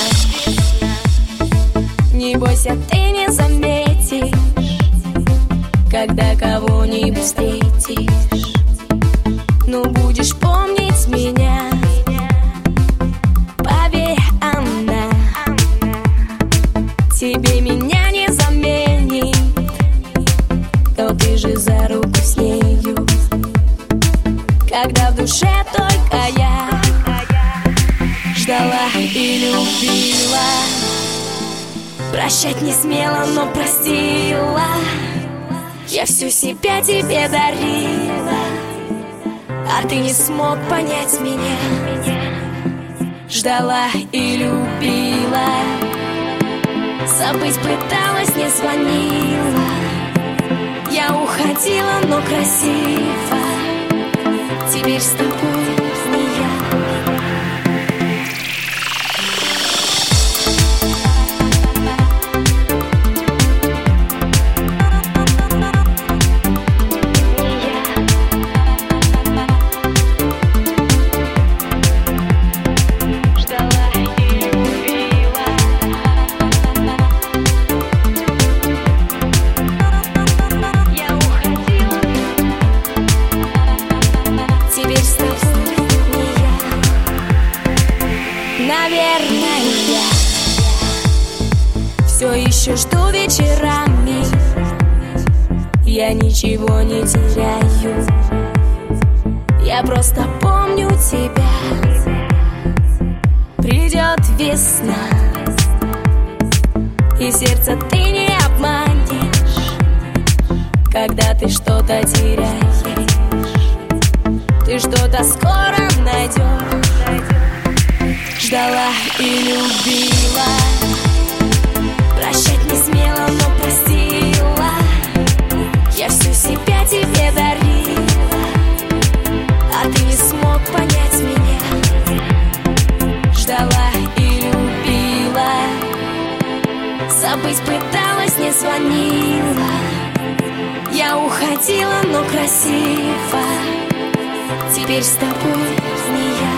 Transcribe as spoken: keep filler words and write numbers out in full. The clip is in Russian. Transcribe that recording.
Не бойся, ты не заметишь, когда кого-нибудь встретишь. Но будешь помнить меня, поверь, она тебе меня не заменит. Но ты же за руку с нею, когда в душе только я ждала и любила. Прощать не смела, но простила. Я всю себя тебе дарила, а ты не смог понять меня. Ждала и любила, забыть пыталась, не звонила. Я уходила, но красиво. Теперь с тобой не я. Наверное, я все еще жду вечерами. Я ничего не теряю, я просто помню тебя. Придет весна, и сердце ты не обманешь. Когда ты что-то теряешь, ты что-то скоро найдешь. Ждала и любила, прощать не смела, но простила. Я всю себя тебе дарила, а ты не смог понять меня. Ждала и любила, забыть пыталась, не звонила. Я уходила, но красиво. Теперь с тобой не я.